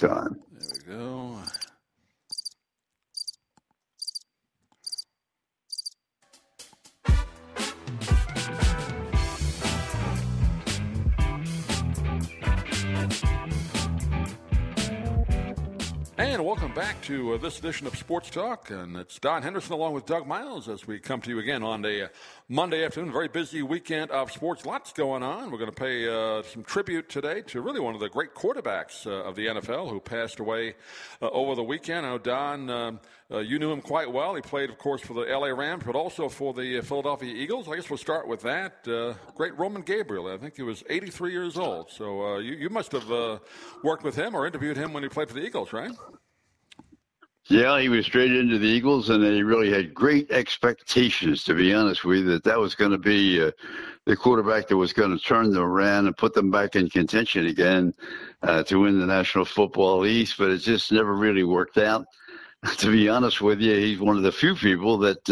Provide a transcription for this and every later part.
time. There we go. And welcome back to this edition of Sports Talk. And it's Don Henderson along with Doug Miles as we come to you again on a Monday afternoon. Very busy weekend of sports. Lots going on. We're going to pay some tribute today to really one of the great quarterbacks of the NFL who passed away over the weekend. I know, Don, you knew him quite well. He played, of course, for the L.A. Rams, but also for the Philadelphia Eagles. I guess we'll start with that. Great Roman Gabriel. I think he was 83 years old. So you must have worked with him or interviewed him when he played for the Eagles, right? Yeah, he was straight into the Eagles, and they really had great expectations, to be honest with you, that was going to be the quarterback that was going to turn them around and put them back in contention again to win the National Football East, but it just never really worked out. To be honest with you, he's one of the few people that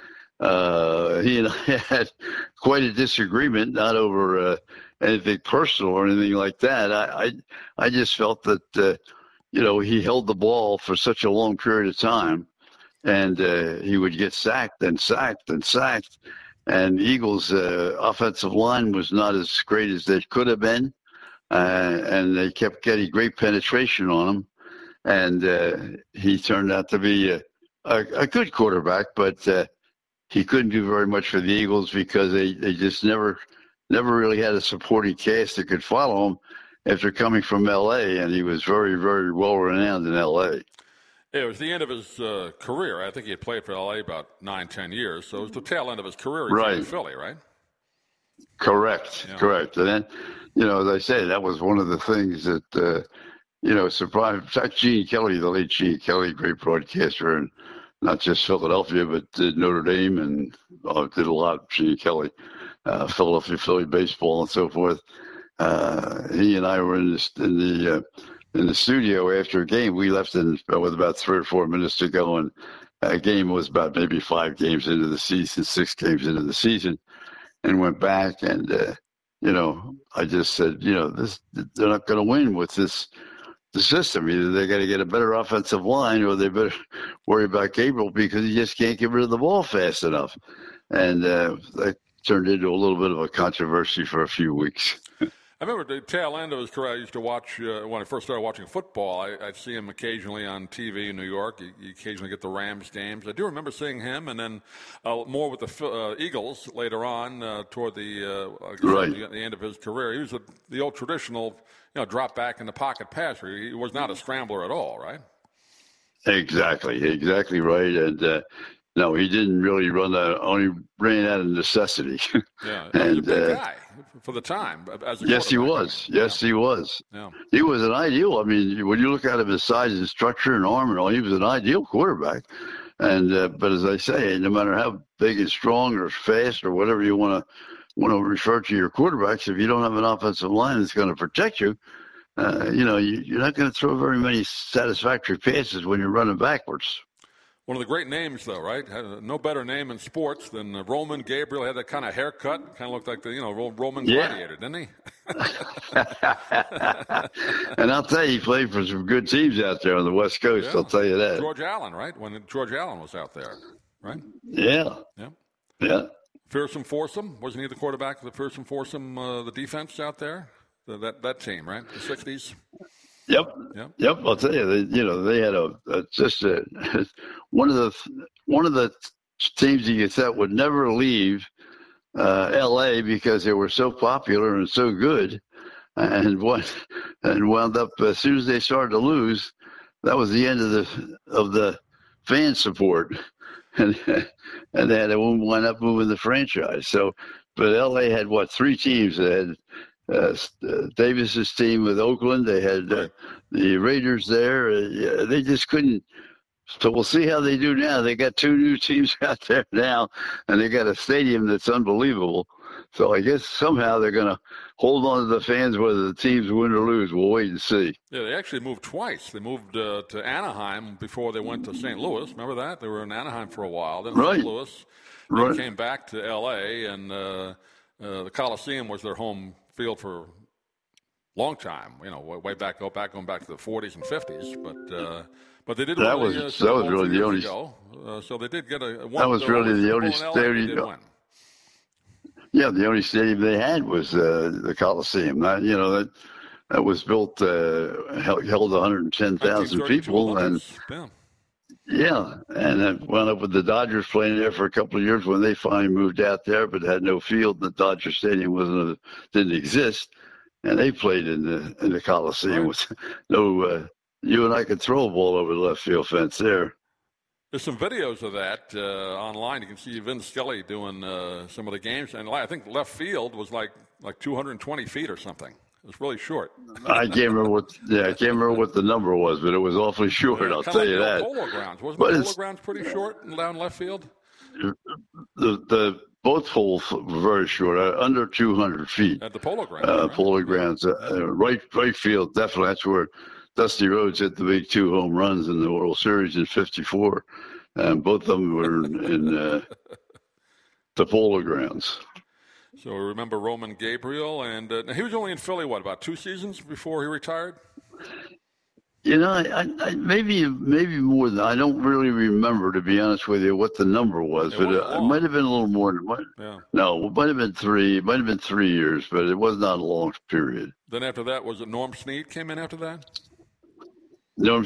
he and I had quite a disagreement, not over anything personal or anything like that. I just felt that he held the ball for such a long period of time, and he would get sacked and sacked and sacked. And Eagles' offensive line was not as great as they could have been, and they kept getting great penetration on him. And he turned out to be a good quarterback, but he couldn't do very much for the Eagles because they just never really had a supporting cast that could follow him after coming from L.A., and he was very, very well-renowned in L.A. It was the end of his career. I think he had played for L.A. about 9-10 years, so it was the tail end of his career in Philly, right? Correct. And then, as I say, that was one of the things that, surprised. In fact, Gene Kelly, the late Gene Kelly, great broadcaster, and not just Philadelphia, but did Notre Dame and did a lot, Gene Kelly, Philadelphia Philly baseball and so forth. He and I were in the studio after a game. We left with about 3 or 4 minutes to go, and a game was about maybe 5 games into the season, 6 games into the season, and went back. And I just said, they're not going to win with the system. Either they got to get a better offensive line, or they better worry about Gabriel because he just can't get rid of the ball fast enough. And that turned into a little bit of a controversy for a few weeks. I remember the tail end of his career. I used to watch, when I first started watching football, I'd see him occasionally on TV in New York. You occasionally get the Rams games. I do remember seeing him, and then more with the Eagles later on toward the end of his career. He was the old traditional, drop back in the pocket passer. He was not a scrambler at all, right? Exactly right. And no, he didn't really only ran out of necessity. Yeah, he was a big guy for the time. Yes, he was. He was. Yeah. He was an ideal. I mean, when you look at him, his size and structure and arm and all, he was an ideal quarterback. And but as I say, no matter how big and strong or fast or whatever you want to refer to your quarterbacks, if you don't have an offensive line that's going to protect you, you're not going to throw very many satisfactory passes when you're running backwards. One of the great names, though, right? Had no better name in sports than Roman Gabriel. Had that kind of haircut, kind of looked like the Roman gladiator, didn't he? And I'll tell you, he played for some good teams out there on the West Coast. Yeah. I'll tell you that. George Allen, right? When George Allen was out there, right? Yeah. Fearsome Foursome, wasn't he the quarterback of the Fearsome Foursome, the defense out there? That team, right? The 60s. Yep. I'll tell you, they had one of the teams you thought would never leave L.A. because they were so popular and so good, and wound up as soon as they started to lose, that was the end of the fan support, and they had to wind up moving the franchise. So, but L.A. had 3 teams. They had Davis's team with Oakland. They had the Raiders there. They just couldn't. So we'll see how they do now. They got 2 new teams out there now, and they got a stadium that's unbelievable. So I guess somehow they're going to hold on to the fans whether the teams win or lose. We'll wait and see. Yeah, they actually moved twice. They moved to Anaheim before they went to St. Louis. Remember that? They were in Anaheim for a while. Then St. Louis. Then came back to L.A., and the Coliseum was their home field for long time. Way back, going back to the 40s and 50s. But they did. That was really the only. So they did get a. That was really the only stadium. Yeah, the only stadium they had was the Coliseum. That was built, held 110,000 people, and and wound up with the Dodgers playing there for a couple of years when they finally moved out there, but had no field. The Dodger Stadium didn't exist, and they played in the Coliseum with no. You and I could throw a ball over the left field fence there. There's some videos of that online. You can see Vin Scully doing some of the games, and I think left field was like 220 feet or something. It was really short. I can't remember what the number was, but it was awfully short. I'll tell you that. Polo Grounds wasn't the Polo Grounds pretty short and down left field? The both holes were very short, under 200 feet. At the Polo Grounds. Polo Grounds, right field, definitely. That's where Dusty Rhodes hit the big 2 home runs in the World Series in '54. Both of them were in the Polo Grounds. So remember Roman Gabriel, and he was only in Philly, about 2 seasons before he retired? I maybe more than I don't really remember, to be honest with you, what the number was, but it might have been a little more than No, it might have been 3. It might have been 3 years, but it was not a long period. Then after that, was it Norm Snead came in after that? Norm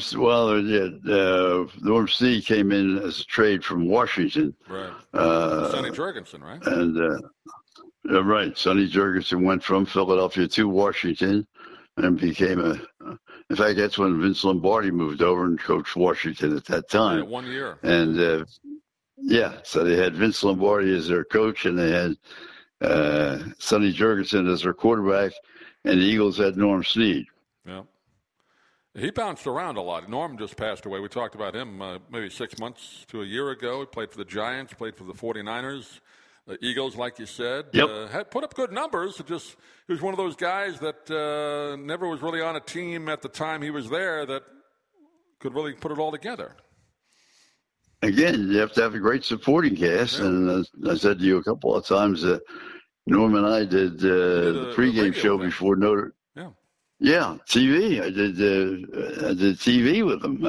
Snead came in as a trade from Washington. Right. Sonny Jurgensen, right? And right, Sonny Jurgensen went from Philadelphia to Washington and became in fact, that's when Vince Lombardi moved over and coached Washington at that time. Yeah, 1 year. And, so they had Vince Lombardi as their coach, and they had Sonny Jurgensen as their quarterback, and the Eagles had Norm Snead. Yeah. He bounced around a lot. Norm just passed away. We talked about him maybe 6 months to a year ago. He played for the Giants, played for the 49ers. The Eagles, like you said, had put up good numbers. He was one of those guys that never was really on a team at the time he was there that could really put it all together. Again, you have to have a great supporting cast. Yeah. And I said to you a couple of times that Norm and I did the pregame show before Notre. Yeah, TV. I did TV with them.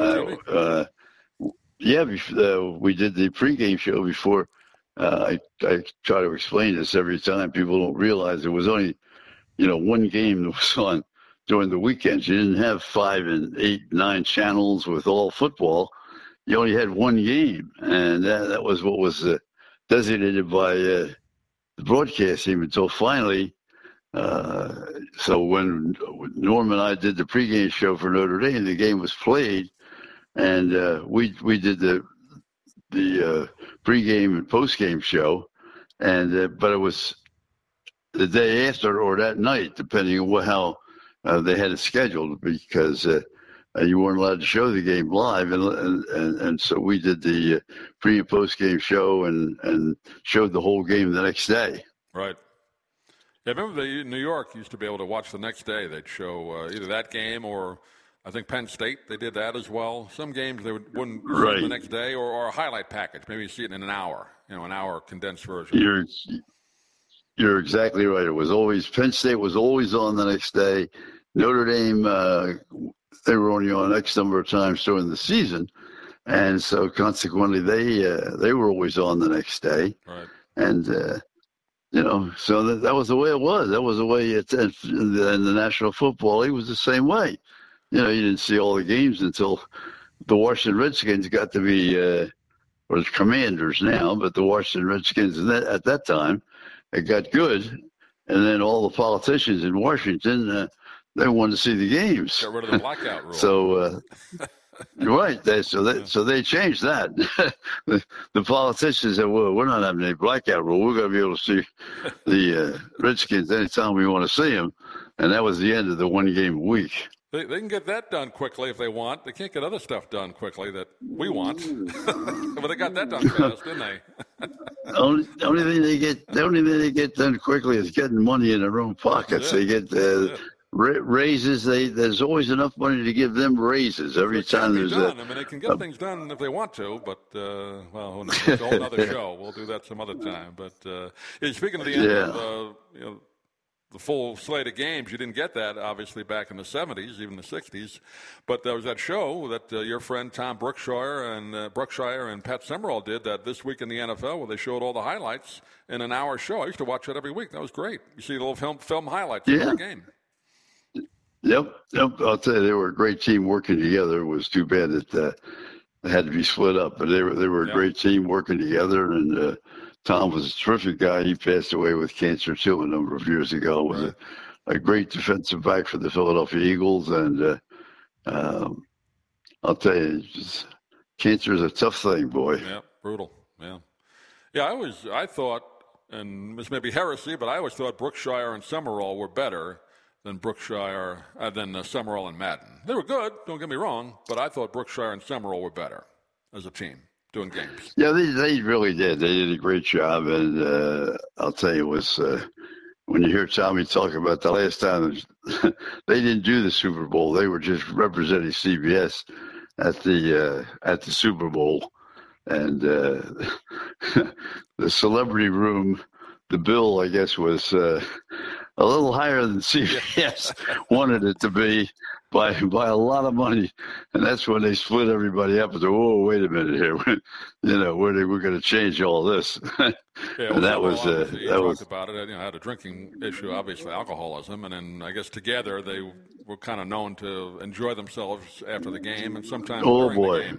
We did the pregame show before. I try to explain this every time. People don't realize it was only, one game that was on during the weekends. You didn't have 5 and 8, 9 channels with all football. You only had one game, and that was what was designated by the broadcast team until finally. So when Norm and I did the pregame show for Notre Dame, the game was played, and we did the pregame and postgame show, and but it was the day after or that night, depending on how they had it scheduled, because you weren't allowed to show the game live, and so we did the pre and postgame show and showed the whole game the next day. Right. Yeah, I remember New York used to be able to watch the next day. They'd show either that game or I think Penn State, they did that as well. Some games they wouldn't show the next day or a highlight package. Maybe you see it in an hour, an hour condensed version. You're exactly right. It was always Penn State was always on the next day. Notre Dame, they were only on X number of times during the season, and so consequently they were always on the next day. Right. And so that was the way it was. That was the way in the National Football League was the same way. You didn't see all the games until the Washington Redskins got to be, or the Commanders now, but the Washington Redskins at that time, it got good. And then all the politicians in Washington, they wanted to see the games. Got rid of the blackout rule. So, right. So they changed that. The politicians said, well, we're not having any blackout rule. We're going to be able to see the Redskins anytime we want to see them. And that was the end of the one game a week. They can get that done quickly if they want. They can't get other stuff done quickly that we want. But they got that done fast, didn't they? The only thing they get done quickly is getting money in their own pockets. They get raises. There's always enough money to give them raises every time there's done. They can get things done if they want to, but it's a whole other show. We'll do that some other time. But speaking of the end of the full slate of games. You didn't get that, obviously, back in the 70s, even the 60s. But there was that show that your friend Tom Brookshire and Pat Summerall did, that This Week in the NFL, where they showed all the highlights in an hour show. I used to watch that every week. That was great. You see the little film highlights of the game. Yep. I'll tell you, they were a great team working together. It was too bad that they had to be split up, but they were a great team working together, and Tom was a terrific guy. He passed away with cancer, too, a number of years ago. Was a great defensive back for the Philadelphia Eagles. And I'll tell you, cancer is a tough thing, boy. Yeah, brutal. Yeah. Yeah, I thought, and this may be heresy, but I always thought Brookshire and Summerall were better than Summerall and Madden. They were good, don't get me wrong, but I thought Brookshire and Summerall were better as a team doing games. Yeah, they really did. They did a great job, and I'll tell you, it was when you hear Tommy talk about the last time they didn't do the Super Bowl, they were just representing CBS at the Super Bowl, and the celebrity room, the bill, I guess, was a little higher than CBS wanted it to be by a lot of money, and that's when they split everybody up and said, "Whoa, wait a minute here, we're going to change all this." And that was talked about it. Had a drinking issue, obviously alcoholism, and then I guess together they were kind of known to enjoy themselves after the game and sometimes during the game.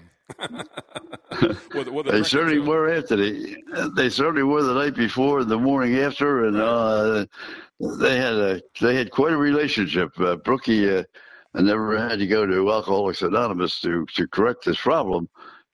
They certainly were they certainly were the night before and the morning after, and they had quite a relationship. Brookie never had to go to Alcoholics Anonymous to correct this problem.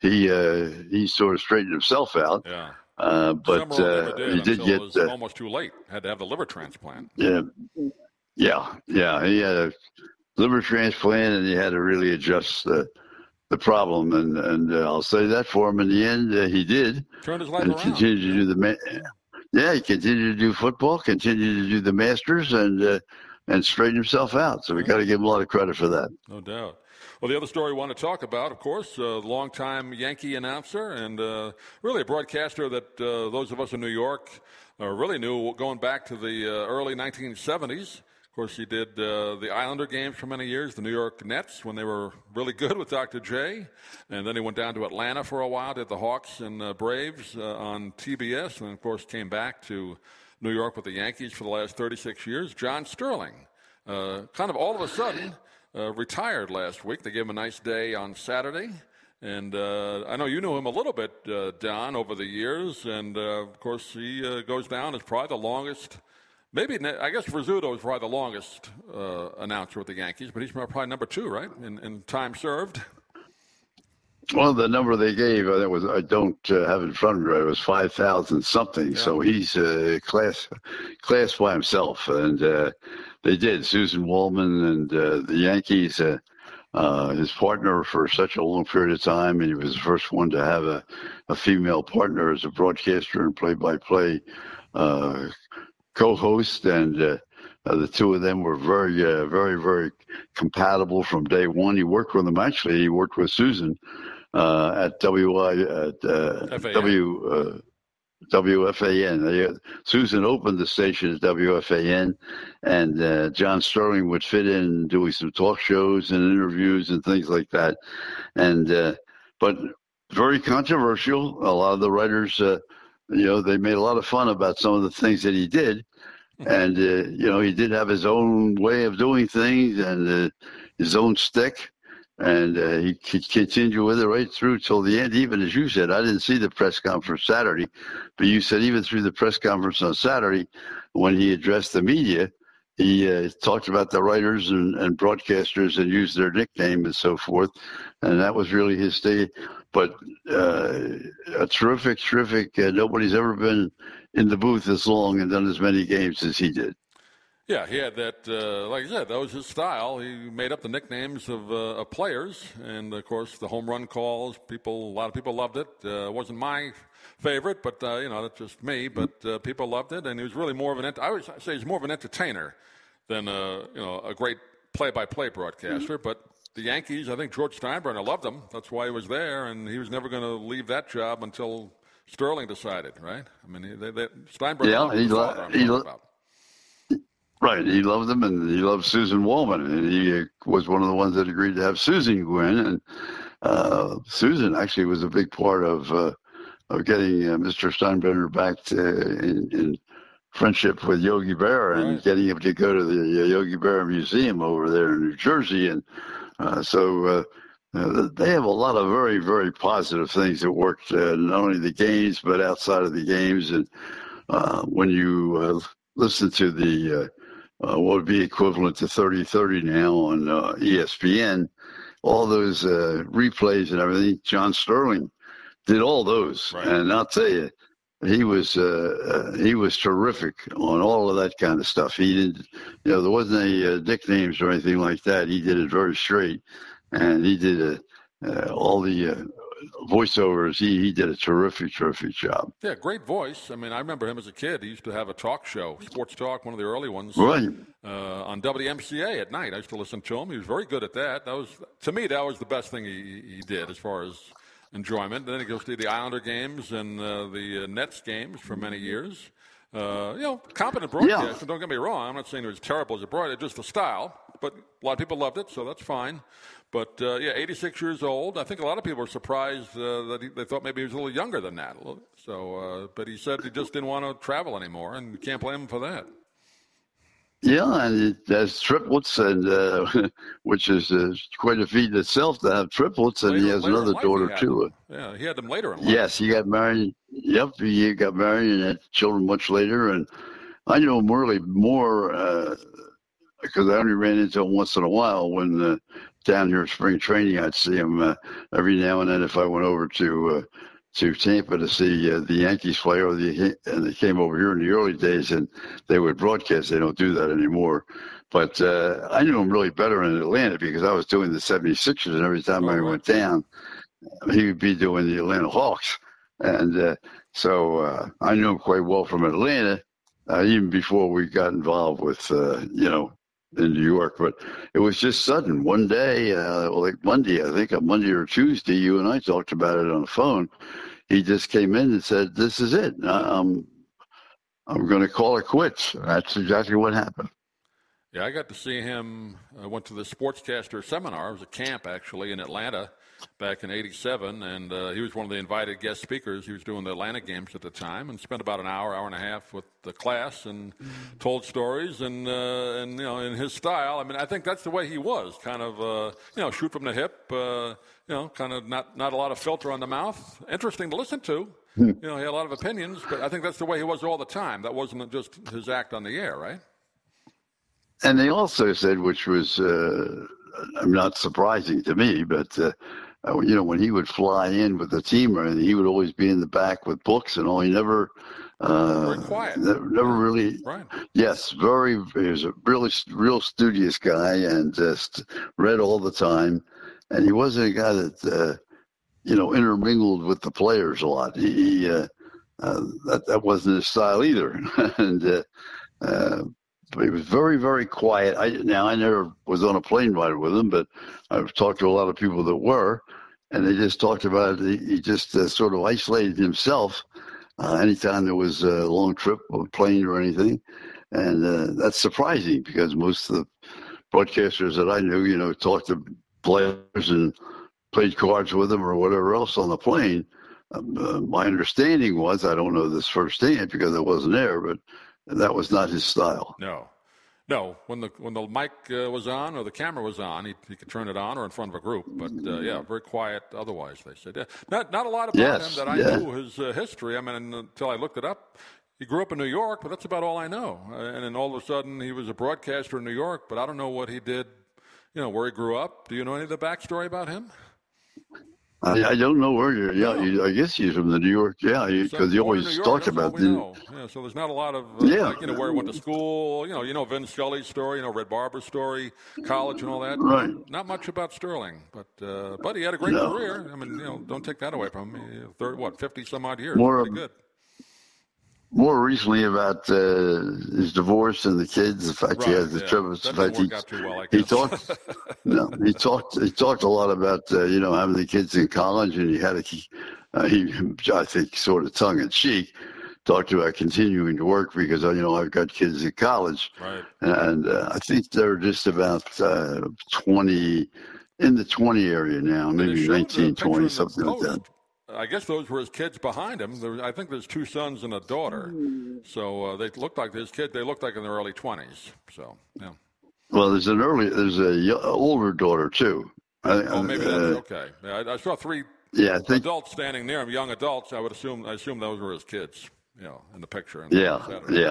He sort of straightened himself out. Yeah. But he did get it was almost too late. Had to have the liver transplant. Yeah. He had a liver transplant, and he had to really adjust the problem, and I'll say that for him. In the end, he did. Turned his life and around. Continued to do he continued to do football, continued to do the Masters, and straighten himself out. So we got to give him a lot of credit for that. No doubt. Well, the other story we want to talk about, of course, longtime Yankee announcer and really a broadcaster that those of us in New York really knew going back to the early 1970s. Of course, he did the Islander games for many years, the New York Nets when they were really good with Dr. J. And then he went down to Atlanta for a while, did the Hawks and Braves on TBS, and, of course, came back to New York with the Yankees for the last 36 years. John Sterling, kind of all of a sudden, retired last week. They gave him a nice day on Saturday. And I know you knew him a little bit, Don, over the years. And, of course, he goes down as probably the longest. Maybe, I guess Rizzuto is probably the longest announcer with the Yankees, but he's probably number 2, right, in time served? Well, the number they gave, I don't have it in front of me, it was 5,000 something. Yeah. So he's class by himself. And they did. Susan Waldman and the Yankees, his partner for such a long period of time, and he was the first one to have a female partner as a broadcaster and play-by-play co-host, and the two of them were very, very, very compatible from day one. He worked with them. Actually, he worked with Susan at WFAN. Susan opened the station at WFAN, and John Sterling would fit in doing some talk shows and interviews and things like that. And but very controversial. A lot of the writers, they made a lot of fun about some of the things that he did. And, he did have his own way of doing things and his own stick. And he could continue with it right through till the end. Even as you said, I didn't see the press conference Saturday, but you said even through the press conference on Saturday, when he addressed the media, he talked about the writers and broadcasters and used their nickname and so forth. And that was really his day. But a terrific, nobody's ever been in the booth as long and done as many games as he did. Yeah, he had that, like I said, that was his style. He made up the nicknames of players. And, of course, the home run calls, a lot of people loved it. It wasn't my favorite, but, that's just me. But people loved it. And he was really more of I would say he's more of an entertainer than, a great play-by-play broadcaster. But the Yankees, I think George Steinbrenner loved him. That's why he was there. And he was never going to leave that job until Sterling decided, right? I mean, Steinbrenner Right. He loved them, and he loved Susan Wallman, and he was one of the ones that agreed to have Susan go in. And Susan actually was a big part of getting Mr. Steinbrenner back in friendship with Yogi Berra and getting him to go to the Yogi Berra Museum over there in New Jersey. And so they have a lot of very, very positive things that worked, not only the games, but outside of the games. And when you listen to the what would be equivalent to 30-30 now on ESPN, all those replays and everything, John Sterling did all those. Right. And I'll tell you, he was terrific on all of that kind of stuff. He didn't, there wasn't any nicknames or anything like that. He did it very straight, and he did all the voiceovers. He did a terrific job. Yeah, great voice. I mean, I remember him as a kid. He used to have a talk show, Sports Talk, one of the early ones, right, on WMCA at night. I used to listen to him. He was very good at that. To me, that was the best thing he did as far as enjoyment. And then he goes to the Islander games and the Nets games for many years. Competent broadcast. Yeah. Don't get me wrong. I'm not saying it was terrible as a broadcast, just the style. But a lot of people loved it, so that's fine. But, 86 years old. I think a lot of people were surprised that they thought maybe he was a little younger than that. So, but he said he just didn't want to travel anymore, and you can't blame him for that. Yeah, and it has triplets, and which is quite a feat in itself to have triplets, and he has another daughter, too. Yeah, he had them later in life. Yes, he got married. Yep, he got married and had children much later, and I know him really more because I only ran into him once in a while when down here at spring training. I'd see him every now and then if I went over to Tampa to see the Yankees play, and they came over here in the early days, and they would broadcast. They don't do that anymore. But I knew him really better in Atlanta because I was doing the 76ers, and every time I went down, he would be doing the Atlanta Hawks. And so I knew him quite well from Atlanta, even before we got involved with, in New York. But it was just sudden. One day, like Monday, I think, a Monday or Tuesday, you and I talked about it on the phone. He just came in and said, "This is it. I'm going to call it quits." That's exactly what happened. Yeah, I got to see him. I went to the Sportscaster seminar. It was a camp, actually, in Atlanta back in '87, and he was one of the invited guest speakers. He was doing the Atlanta games at the time, and spent about an hour and a half with the class and told stories. And in his style, I mean, I think that's the way he was, kind of, shoot from the hip, kind of not a lot of filter on the mouth. Interesting to listen to. He had a lot of opinions, but I think that's the way he was all the time. That wasn't just his act on the air, right? And they also said, which was not surprising to me, but when he would fly in with the team, and he would always be in the back with books and all. He never very quiet. Never really. Right. Yes, he was a real studious guy, and just read all the time. And he wasn't a guy that intermingled with the players a lot. He that wasn't his style either, and. But he was very, very quiet. I never was on a plane ride with him, but I've talked to a lot of people that were, and they just talked about it. He just sort of isolated himself anytime there was a long trip or plane or anything. And that's surprising because most of the broadcasters that I knew, talked to players and played cards with them or whatever else on the plane. My understanding was, I don't know this firsthand because I wasn't there, but that was not his style. No. When the mic was on or the camera was on, he could turn it on or in front of a group. But very quiet. Otherwise, they said not a lot about him that I knew his history. I mean, until I looked it up, he grew up in New York, but that's about all I know. And then all of a sudden, he was a broadcaster in New York, but I don't know what he did. Where he grew up. Do you know any of the backstory about him? I don't know where you're. Yeah, I guess he's from the New York. Yeah, because he always talked about it. Yeah, so there's not a lot of where he went to school. You know Vin Scully's story. Red Barber's story, college and all that. Right. Not much about Sterling, but he had a great career. I mean, don't take that away from him. 50 some odd years. Pretty good. More recently about his divorce and the kids, the fact he has the triplets. The fact he talked. He talked a lot about having the kids in college, and he had I think sort of tongue in cheek talked about continuing to work because, I've got kids in college. Right. And I think they're just about 20, in the 20 area now, maybe 19, 20, something like that. I guess those were his kids behind him. I think there's 2 sons and a daughter. So they looked like his kids. They looked like in their early 20s. So, yeah. Well, there's a older daughter, too. Maybe that's okay. Yeah, I saw 3 adults standing near him, young adults. I assume those were his kids, in the picture. Yeah.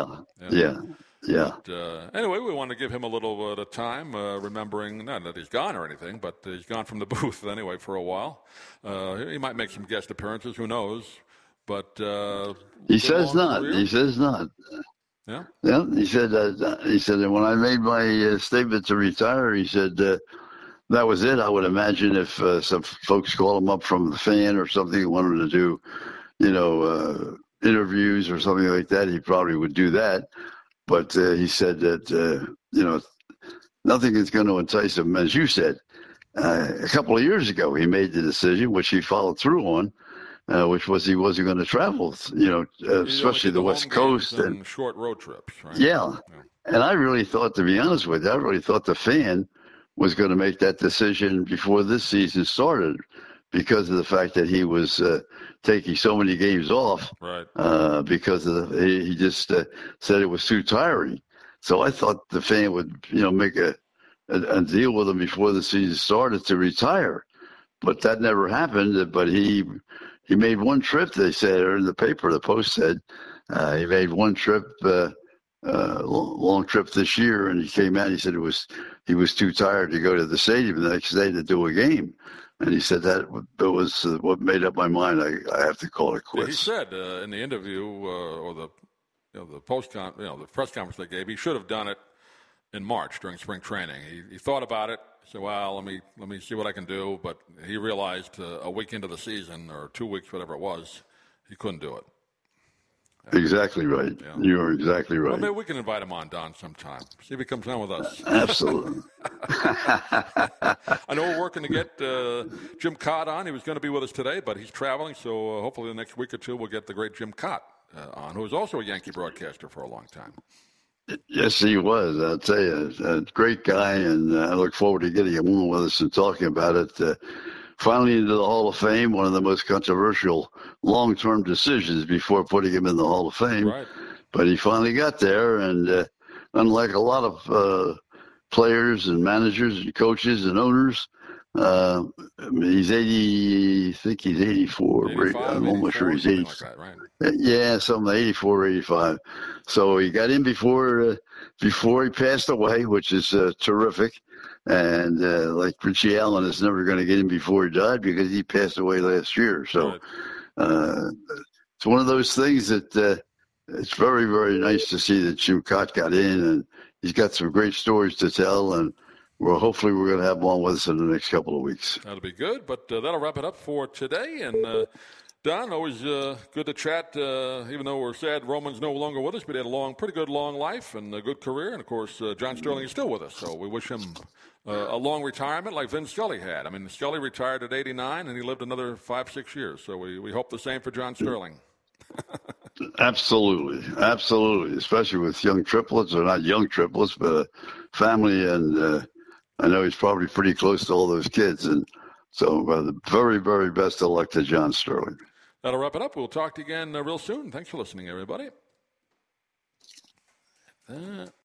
But, anyway, we want to give him a little bit of time, remembering, not that he's gone or anything, but he's gone from the booth anyway for a while. He might make some guest appearances, who knows. But he says not. Career. He says not. Yeah. Yeah. He said that when I made my statement to retire, he said that was it. I would imagine if some folks called him up from the fan or something, wanted to do, interviews or something like that, he probably would do that. But he said that, nothing is going to entice him. As you said, a couple of years ago, he made the decision, which he followed through on, which was he wasn't going to travel, especially the West Coast. And short road trips, right? Yeah. And I really thought, to be honest with you, the fan was going to make that decision before this season started because of the fact that he was taking so many games off, right? Because he just said it was too tiring. So I thought the fan would, make a deal with him before the season started to retire, but that never happened. But he made one trip. They said, or in the paper, the Post said he made one trip, long trip this year, and he came out. He said he was too tired to go to the stadium the next day to do a game. And he said that was what made up my mind. I have to call it quits. He said in the interview or the press conference they gave, he should have done it in March during spring training. He thought about it. Said, "Well, let me see what I can do." But he realized a week into the season or 2 weeks, whatever it was, he couldn't do it. Exactly right. Yeah. You are exactly right. Well, maybe we can invite him on, Don, sometime. See if he comes on with us. Absolutely. I know we're working to get Jim Cott on. He was going to be with us today, but he's traveling, so hopefully the next week or two we'll get the great Jim Cott on, who was also a Yankee broadcaster for a long time. Yes, he was. I'll tell you, a great guy, and I look forward to getting him on with us and talking about it. Finally into the Hall of Fame, one of the most controversial long-term decisions before putting him in the Hall of Fame. Right. But he finally got there, and unlike a lot of players and managers and coaches and owners, he's 80, I think he's 84. 85, I'm almost sure he's 80. Like that, right? Yeah, something 84, 85. So he got in before he passed away, which is terrific. And like Richie Allen is never going to get in before he died because he passed away last year. So it's one of those things that it's very, very nice to see that Jim Cott got in, and he's got some great stories to tell. And hopefully we're going to have him on with us in the next couple of weeks. That'll be good. But that'll wrap it up for today. And Don, always good to chat, even though we're sad Roman's no longer with us, but he had a pretty good long life and a good career. And, of course, John Sterling is still with us, so we wish him a long retirement like Vin Scully had. I mean, Scully retired at 89, and he lived another 5-6 years. So we hope the same for John Sterling. Absolutely, especially with young triplets, or not young triplets, but a family. And I know he's probably pretty close to all those kids. And so the very, very best of luck to John Sterling. That'll wrap it up. We'll talk to you again real soon. Thanks for listening, everybody.